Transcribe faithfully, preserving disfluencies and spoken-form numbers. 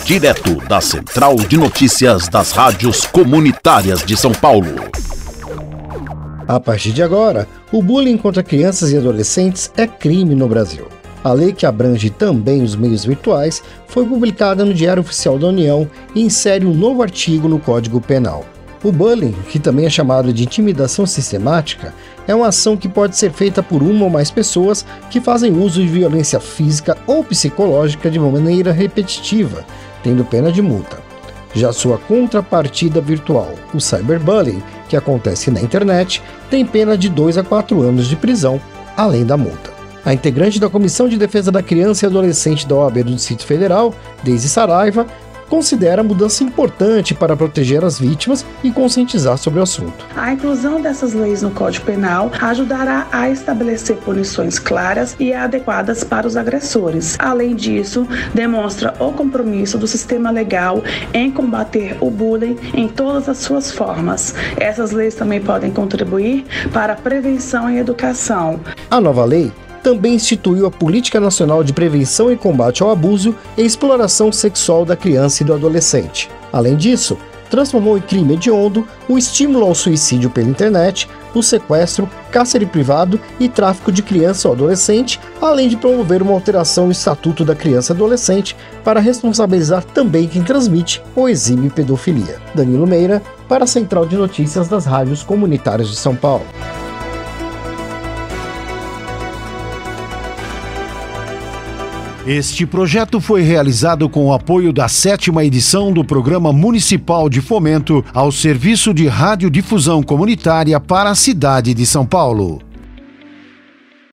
direto da Central de Notícias das Rádios Comunitárias de São Paulo. A partir de agora, o bullying contra crianças e adolescentes é crime no Brasil. A lei, que abrange também os meios virtuais, foi publicada no Diário Oficial da União e insere um novo artigo no Código Penal. O bullying, que também é chamado de intimidação sistemática, é uma ação que pode ser feita por uma ou mais pessoas que fazem uso de violência física ou psicológica de uma maneira repetitiva, tendo pena de multa. Já sua contrapartida virtual, o cyberbullying, que acontece na internet, tem pena de dois a quatro anos de prisão, além da multa. A integrante da Comissão de Defesa da Criança e Adolescente da O A B do Distrito Federal, Deise Saraiva, considera a mudança importante para proteger as vítimas e conscientizar sobre o assunto. A inclusão dessas leis no Código Penal ajudará a estabelecer punições claras e adequadas para os agressores. Além disso, demonstra o compromisso do sistema legal em combater o bullying em todas as suas formas. Essas leis também podem contribuir para a prevenção e educação. A nova lei também instituiu a Política Nacional de Prevenção e Combate ao Abuso e Exploração Sexual da Criança e do Adolescente. Além disso, transformou em crime hediondo o estímulo ao suicídio pela internet, o sequestro, cárcere privado e tráfico de criança ou adolescente, além de promover uma alteração no Estatuto da Criança e Adolescente para responsabilizar também quem transmite ou exibe pedofilia. Danilo Meira, para a Central de Notícias das Rádios Comunitárias de São Paulo. Este projeto foi realizado com o apoio da sétima edição do Programa Municipal de Fomento ao Serviço de Radiodifusão Comunitária para a cidade de São Paulo.